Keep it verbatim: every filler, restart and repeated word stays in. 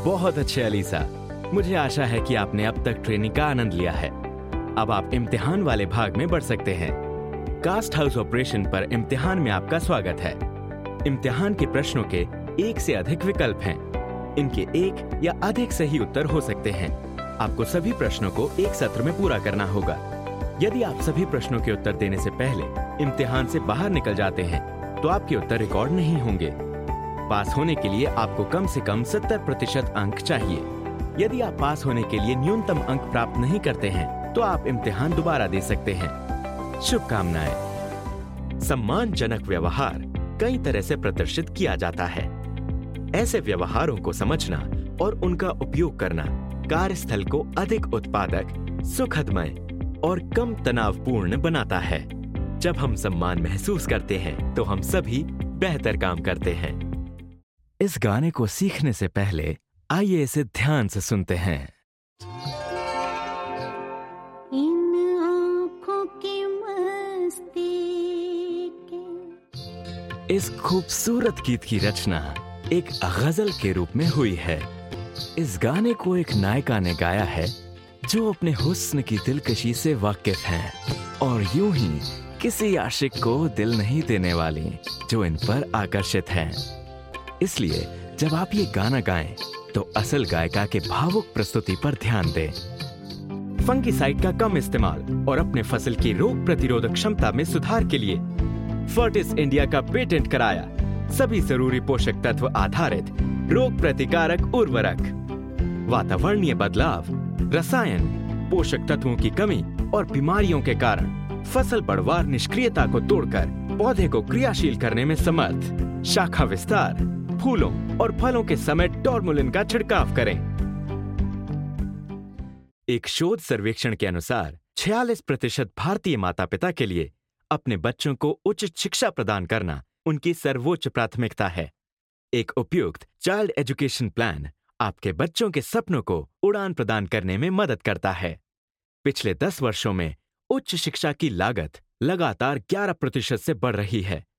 बहुत अच्छे अलीसा। मुझे आशा है कि आपने अब तक ट्रेनिंग का आनंद लिया है। अब आप इम्तिहान वाले भाग में बढ़ सकते हैं। कास्ट हाउस ऑपरेशन पर इम्तिहान में आपका स्वागत है। इम्तिहान के प्रश्नों के एक से अधिक विकल्प हैं। इनके एक या अधिक सही उत्तर हो सकते हैं। आपको सभी प्रश्नों को एक सत्र में पूरा करना होगा। यदि आप सभी प्रश्नों के उत्तर देने से पहले इम्तिहान से बाहर निकल जाते हैं तो आपके उत्तर रिकॉर्ड नहीं होंगे। पास होने के लिए आपको कम से कम सत्तर प्रतिशत अंक चाहिए। यदि आप पास होने के लिए न्यूनतम अंक प्राप्त नहीं करते हैं तो आप इम्तिहान दोबारा दे सकते हैं। शुभकामनाएं। सम्मानजनक व्यवहार कई तरह से प्रदर्शित किया जाता है। ऐसे व्यवहारों को समझना और उनका उपयोग करना कार्यस्थल को अधिक उत्पादक, सुखदमय और कम तनावपूर्ण बनाता है। जब हम सम्मान महसूस करते हैं तो हम सभी बेहतर काम करते हैं। इस गाने को सीखने से पहले आइए इसे ध्यान से सुनते हैं। इन आँखों की मस्ती के। इस खूबसूरत गीत की रचना एक गजल के रूप में हुई है। इस गाने को एक नायिका ने गाया है जो अपने हुस्न की दिलकशी से वाकिफ हैं और यूं ही किसी आशिक को दिल नहीं देने वाली जो इन पर आकर्षित हैं। इसलिए जब आप ये गाना गाएं तो असल गायिका के भावुक प्रस्तुति पर ध्यान दें। फंगिसाइड का कम इस्तेमाल और अपने फसल की रोग प्रतिरोधक क्षमता में सुधार के लिए फर्टिस इंडिया का पेटेंट कराया सभी जरूरी पोषक तत्व आधारित रोग प्रतिकारक उर्वरक। वातावरणीय बदलाव, रसायन, पोषक तत्वों की कमी और बीमारियों के कारण फसल पड़वार निष्क्रियता को तोड़कर पौधे को क्रियाशील करने में समर्थ। शाखा विस्तार, फूलों और फलों के समय टॉर्मुलिन का छिड़काव करें। एक शोध सर्वेक्षण के अनुसार छियालीस प्रतिशत भारतीय माता पिता के लिए अपने बच्चों को उच्च शिक्षा प्रदान करना उनकी सर्वोच्च प्राथमिकता है। एक उपयुक्त चाइल्ड एजुकेशन प्लान आपके बच्चों के सपनों को उड़ान प्रदान करने में मदद करता है। पिछले दस वर्षों में उच्च शिक्षा की लागत लगातार ग्यारह प्रतिशत से बढ़ रही है।